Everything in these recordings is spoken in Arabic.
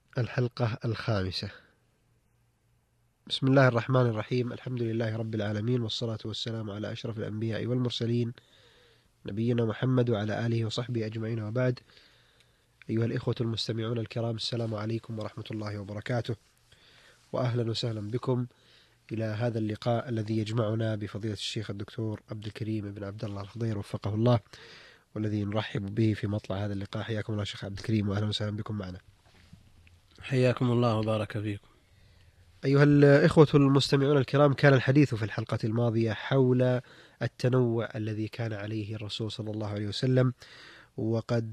الحلقة الخامسة. بسم الله الرحمن الرحيم. الحمد لله رب العالمين، والصلاة والسلام على أشرف الأنبياء والمرسلين، نبينا محمد وعلى آله وصحبه أجمعين، وبعد. أيها الإخوة المستمعون الكرام، السلام عليكم ورحمة الله وبركاته، وأهلا وسهلا بكم إلى هذا اللقاء الذي يجمعنا بفضيلة الشيخ الدكتور عبد الكريم بن عبد الله الخضير وفقه الله، والذي نرحب به في مطلع هذا اللقاء. حياكم الله شيخ عبد الكريم، وأهلا وسهلا بكم معنا. حياكم الله وبارك فيكم. أيها الإخوة المستمعون الكرام، كان الحديث في الحلقة الماضية حول التنوع الذي كان عليه الرسول صلى الله عليه وسلم، وقد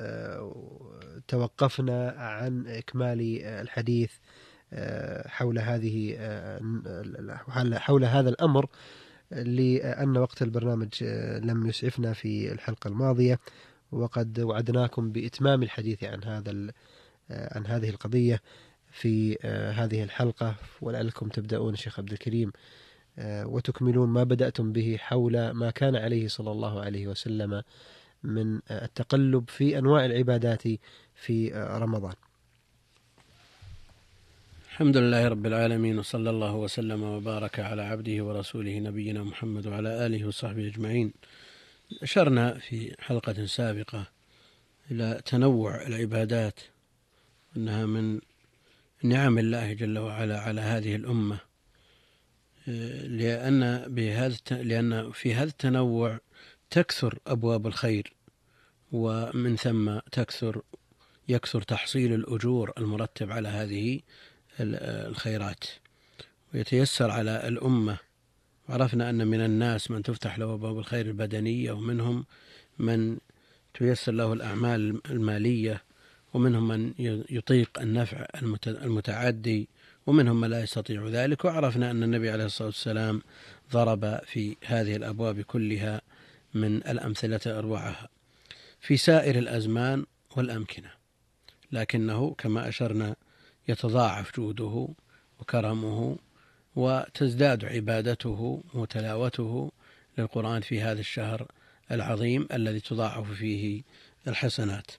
توقفنا عن إكمال الحديث حول هذا الأمر، لأن وقت البرنامج لم يسعفنا في الحلقة الماضية، وقد وعدناكم بإتمام الحديث عن هذه القضية في هذه الحلقة، ولعلكم تبدأون شيخ عبد الكريم وتكملون ما بدأتم به حول ما كان عليه صلى الله عليه وسلم من التقلب في أنواع العبادات في رمضان. الحمد لله رب العالمين، وصلى الله وسلم وبارك على عبده ورسوله نبينا محمد وعلى آله وصحبه أجمعين. أشرنا في حلقة سابقة إلى تنوع العبادات، أنها من نعم الله جل وعلا على هذه الأمة، لأن في هذا التنوع تكثر أبواب الخير، ومن ثم يكثر تحصيل الأجور المرتب على هذه الخيرات، ويتيسر على الأمة. وعرفنا أن من الناس من تفتح له أبواب الخير البدنية، ومنهم من تيسر له الأعمال المالية، ومنهم من يطيق النفع المتعدي، ومنهم من لا يستطيع ذلك. وعرفنا أن النبي عليه الصلاة والسلام ضرب في هذه الأبواب كلها من الأمثلة أروعها في سائر الأزمان والأمكنة، لكنه كما أشرنا يتضاعف جوده وكرمه، وتزداد عبادته وتلاوته للقرآن في هذا الشهر العظيم الذي تضاعف فيه الحسنات.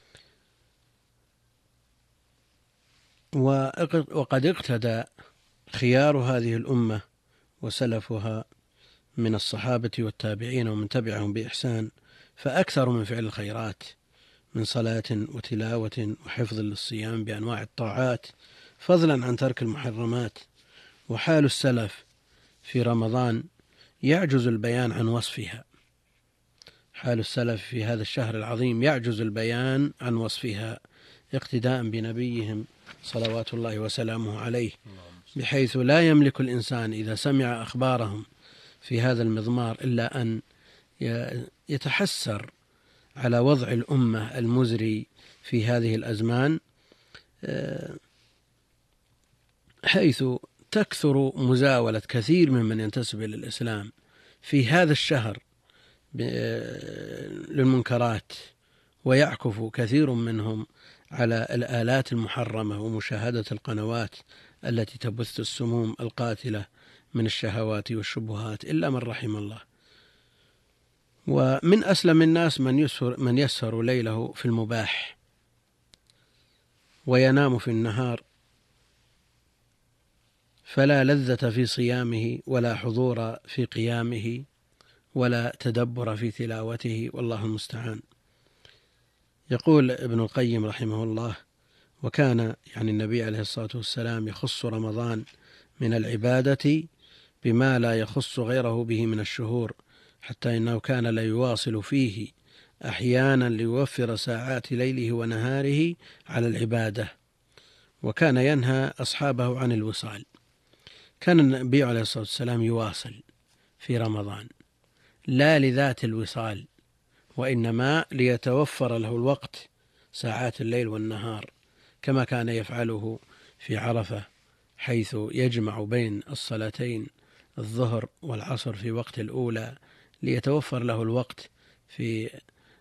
وقد اقتدى خيار هذه الأمة وسلفها من الصحابة والتابعين ومن تبعهم بإحسان، فأكثر من فعل الخيرات من صلاة وتلاوة وحفظ للصيام بأنواع الطاعات، فضلا عن ترك المحرمات. وحال السلف في رمضان يعجز البيان عن وصفها. حال السلف في هذا الشهر العظيم يعجز البيان عن وصفها، اقتداء بنبيهم صلوات الله وسلامه عليه، بحيث لا يملك الإنسان إذا سمع أخبارهم في هذا المضمار إلا أن يتحسر على وضع الأمة المزري في هذه الأزمان، حيث تكثر مزاولة كثير ممن ينتسب إلى الإسلام في هذا الشهر للمنكرات، ويعكف كثير منهم على الآلات المحرمة ومشاهدة القنوات التي تبث السموم القاتلة من الشهوات والشبهات، إلا من رحم الله. ومن أسلم الناس من يسهر ليله في المباح وينام في النهار، فلا لذة في صيامه ولا حضور في قيامه ولا تدبر في تلاوته، والله المستعان. يقول ابن القيم رحمه الله: وكان النبي عليه الصلاة والسلام يخص رمضان من العبادة بما لا يخص غيره به من الشهور، حتى إنه كان لا يواصل فيه أحيانا ليوفر ساعات ليله ونهاره على العبادة، وكان ينهى أصحابه عن الوصال. كان النبي عليه الصلاة والسلام يواصل في رمضان لا لذات الوصال، وإنما ليتوفر له الوقت ساعات الليل والنهار، كما كان يفعله في عرفة، حيث يجمع بين الصلاتين الظهر والعصر في وقت الأولى، ليتوفر له الوقت في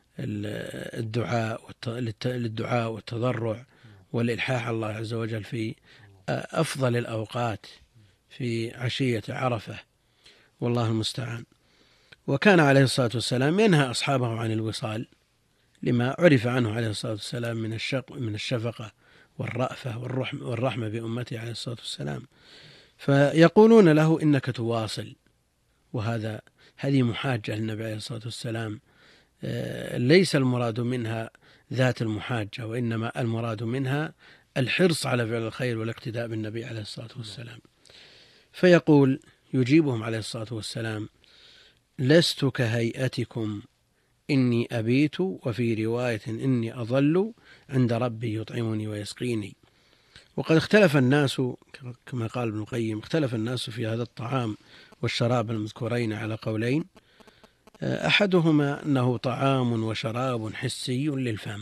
للدعاء والتضرع والإلحاح على الله عز وجل في أفضل الأوقات في عشية عرفة، والله المستعان. وكان عليه الصلاة والسلام ينهى أصحابه عن الوصال، لما عرف عنه عليه الصلاة والسلام من الشفقة والرأفة والرحمة بأمته عليه الصلاة والسلام، فيقولون له إنك تواصل. هذه محاجة للنبي عليه الصلاة والسلام، ليس المراد منها ذات المحاجة، وإنما المراد منها الحرص على فعل الخير والاقتداء بالنبي عليه الصلاة والسلام. فيقول يجيبهم عليه الصلاة والسلام: لست كهيئتكم إني أبيت، وفي رواية إني أظل عند ربي يطعمني ويسقيني. وقد اختلف الناس كما قال ابن القيم، اختلف الناس في هذا الطعام والشراب المذكورين على قولين، أحدهما أنه طعام وشراب حسي للفم،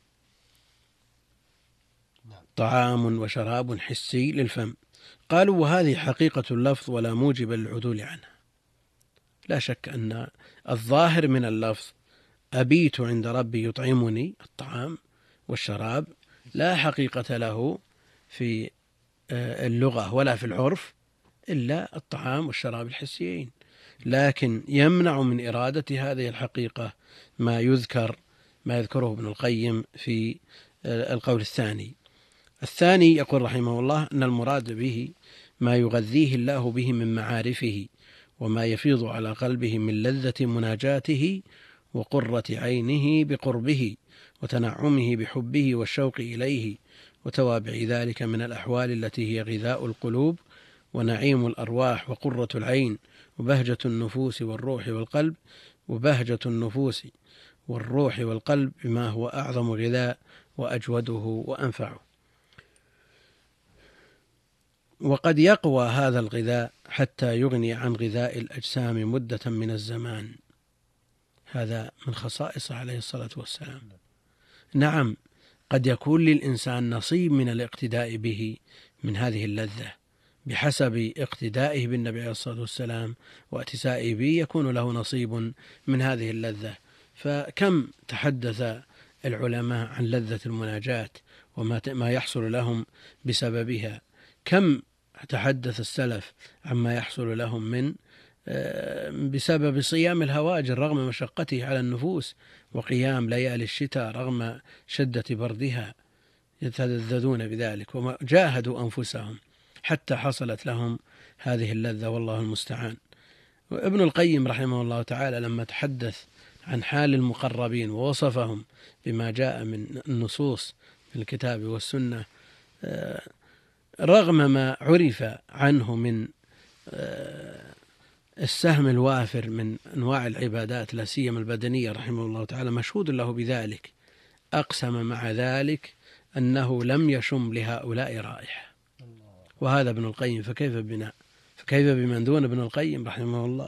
طعام وشراب حسي للفم. قالوا وهذه حقيقة اللفظ ولا موجب للعدول عنها. لا شك أن الظاهر من اللفظ أبيت عند ربي يطعمني، الطعام والشراب لا حقيقة له في اللغة ولا في العرف إلا الطعام والشراب الحسيين، لكن يمنع من إرادة هذه الحقيقة ما يذكره ابن القيم في القول الثاني. يقول رحمه الله أن المراد به ما يغذيه الله به من معارفه، وما يفيض على قلبه من لذة مناجاته وقرة عينه بقربه وتنعمه بحبه والشوق إليه، وتوابع ذلك من الأحوال التي هي غذاء القلوب ونعيم الأرواح وقرة العين وبهجة النفوس والروح والقلب، بما هو أعظم غذاء وأجوده وأنفعه. وقد يقوى هذا الغذاء حتى يغني عن غذاء الأجسام مدة من الزمان. هذا من خصائصه عليه الصلاة والسلام. نعم، قد يكون للإنسان نصيب من الاقتداء به من هذه اللذة بحسب اقتدائه بالنبي عليه الصلاة والسلام واتسائه به، يكون له نصيب من هذه اللذة. فكم تحدث العلماء عن لذة المناجاة وما يحصل لهم بسببها، كم تحدث السلف عما يحصل لهم من بسبب صيام الهواجر رغم مشقته على النفوس، وقيام ليالي الشتاء رغم شدة بردها، يتلذذون بذلك وجاهدوا أنفسهم حتى حصلت لهم هذه اللذة، والله المستعان. وابن القيم رحمه الله تعالى لما تحدث عن حال المقربين ووصفهم بما جاء من النصوص في الكتاب والسنة، رغم ما عرف عنه من السهم الوافر من أنواع العبادات لا سيما البدنية رحمه الله تعالى مشهود له بذلك، أقسم مع ذلك أنه لم يشم لهؤلاء رائحة. وهذا ابن القيم، فكيف بمن دون ابن القيم رحمه الله.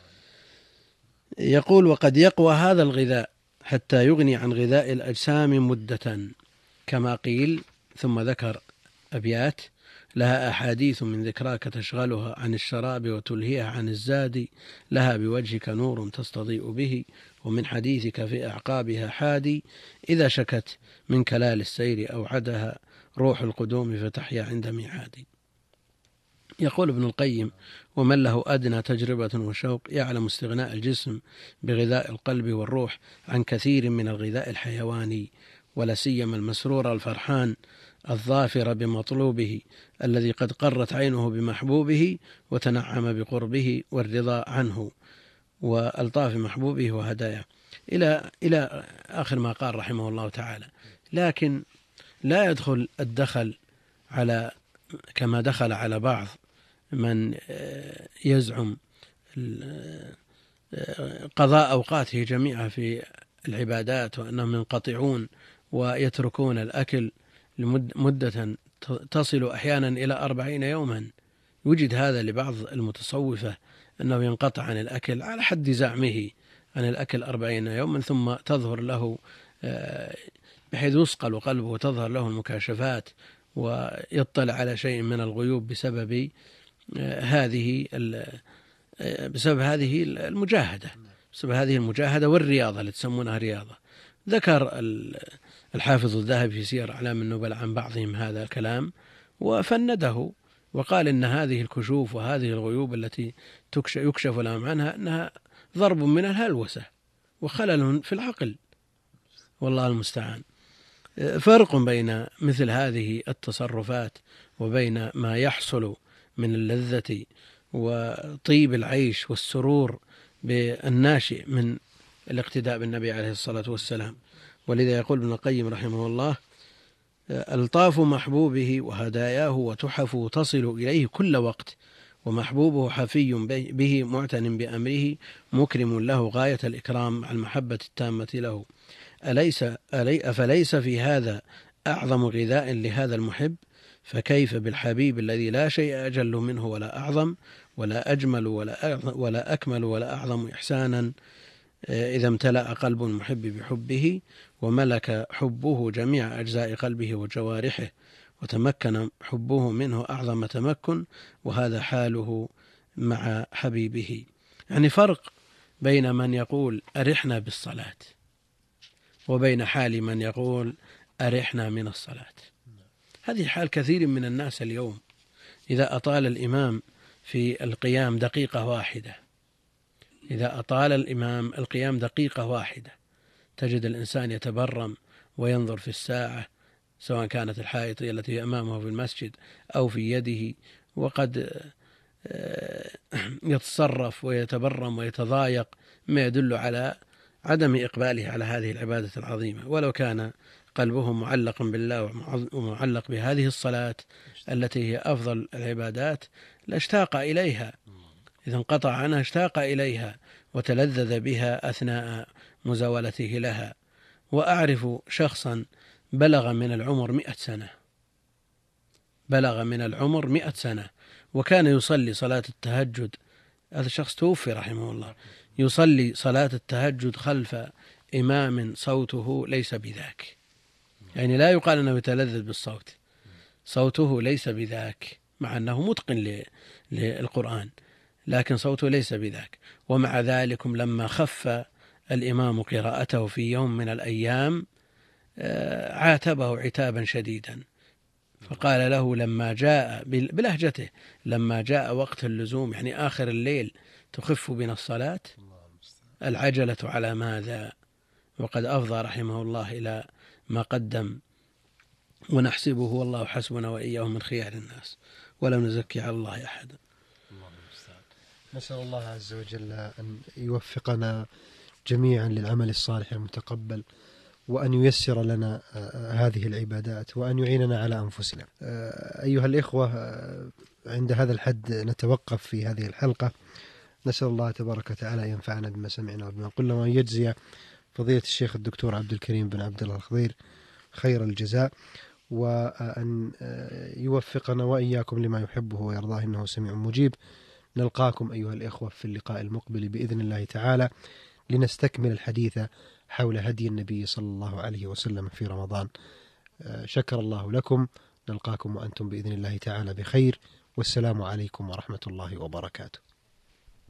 يقول وقد يقوى هذا الغذاء حتى يغني عن غذاء الأجسام مدة، كما قيل. ثم ذكر أبيات: لها أحاديث من ذكراك تشغلها عن الشراب وتلهيها عن الزاد، لها بوجهك نور تستضيء به، ومن حديثك في أعقابها حادي، إذا شكت من كلال السير أوعدها روح القدوم فتحيا عند ميعادي. يقول ابن القيم: ومن له أدنى تجربة وشوق يعلم استغناء الجسم بغذاء القلب والروح عن كثير من الغذاء الحيواني، ولا سيما المسرور الفرحان الظافر بمطلوبه الذي قد قرت عينه بمحبوبه وتنعم بقربه والرضا عنه وألطاف محبوبه وهداياه، إلى آخر ما قال رحمه الله تعالى. لكن لا يدخل الدخل على كما دخل على بعض من يزعم قضاء أوقاته جميعا في العبادات وأنهم ينقطعون ويتركون الأكل لمدة تصل أحيانا إلى 40 يوما. يوجد هذا لبعض المتصوفة أنه ينقطع عن الأكل على حد زعمه عن الأكل 40 يوما، ثم تظهر له بحيث يصقل قلبه وتظهر له المكاشفات ويطلع على شيء من الغيوب بسبب هذه المجاهدة والرياضة اللي تسمونها رياضة. ذكر الحافظ الذهبي في سير أعلام النبلاء عن بعضهم هذا الكلام وفنده، وقال إن هذه الكشوف وهذه الغيوب التي يكشف لهم عنها أنها ضرب من الهلوسة وخلل في العقل، والله المستعان. فرق بين مثل هذه التصرفات وبين ما يحصل من اللذة وطيب العيش والسرور بالناشئ من الاقتداء بالنبي عليه الصلاة والسلام. ولذا يقول ابن القيم رحمه الله: ألطاف محبوبه وهداياه وتحف تصل إليه كل وقت، ومحبوبه حفي به معتن بأمره مكرم له غاية الإكرام مع المحبة التامة له. أفليس في هذا أعظم غذاء لهذا المحب؟ فكيف بالحبيب الذي لا شيء أجل منه ولا أعظم ولا أجمل ولا أكمل ولا أعظم إحسانا، إذا امتلأ قلب المحب بحبه وملك حبه جميع أجزاء قلبه وجوارحه وتمكن حبه منه أعظم تمكن، وهذا حاله مع حبيبه. يعني فرق بين من يقول أرحنا بالصلاة وبين حال من يقول أرحنا من الصلاة. هذه حال كثير من الناس اليوم. إذا أطال الإمام في القيام دقيقة واحدة، إذا أطال الإمام القيام دقيقة واحدة، تجد الإنسان يتبرم وينظر في الساعة، سواء كانت الحائطية التي أمامه في المسجد أو في يده، وقد يتصرف ويتبرم ويتضايق، ما يدل على عدم إقباله على هذه العبادة العظيمة. ولو كان قلبه معلقا بالله ومعلق بهذه الصلاة التي هي أفضل العبادات لاشتاق إليها، إذا انقطع عنها اشتاق إليها وتلذذ بها أثناء مزاولته لها. وأعرف شخصا بلغ من العمر 100 سنة وكان يصلي صلاة التهجد. هذا الشخص توفي رحمه الله، يصلي صلاة التهجد خلف إمام صوته ليس بذاك، يعني لا يقال أنه يتلذذ بالصوت، صوته ليس بذاك، مع أنه متقن للقرآن، لكن صوته ليس بذاك. ومع ذلك لما خف الإمام قراءته في يوم من الأيام عاتبه عتابا شديدا، فقال له لما جاء بلهجته: لما جاء وقت اللزوم، يعني آخر الليل، تخف بنا الصلاة، العجلة على ماذا؟ وقد أفضى رحمه الله إلى ما قدم، ونحسبه والله حسبنا وإياه من خيار الناس ولا نزكي على الله أحدا. نسأل الله عز وجل أن يوفقنا جميعا للعمل الصالح المتقبل، وأن ييسر لنا هذه العبادات، وأن يعيننا على أنفسنا. أيها الإخوة، عند هذا الحد نتوقف في هذه الحلقة. نسأل الله تبارك وتعالى ينفعنا بما سمعنا وبما قلنا، وأن يجزي فضيلة الشيخ الدكتور عبد الكريم بن عبد الله الخضير خير الجزاء، وأن يوفقنا وإياكم لما يحبه ويرضاه، إنه سميع مجيب. نلقاكم أيها الإخوة في اللقاء المقبل بإذن الله تعالى لنستكمل الحديث حول هدي النبي صلى الله عليه وسلم في رمضان. شكر الله لكم، نلقاكم وأنتم بإذن الله تعالى بخير، والسلام عليكم ورحمة الله وبركاته.